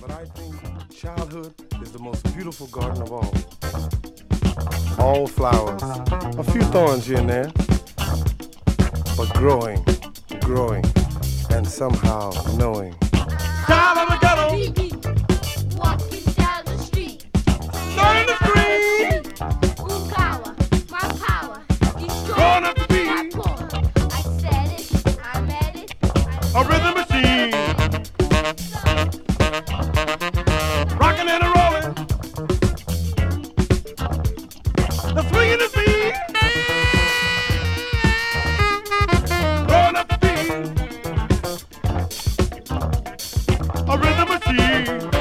But I think childhood is the most beautiful garden of all. All flowers, a few thorns here and there, but growing, and somehow knowing. Child of the ghetto, walking down the street, learning to breathe, ooh, power, my power, growing up to be my power. I said it, I meant it, a rhythm machine, rocking and a rolling, the swinging the beat, growing up to be a rhythm machine.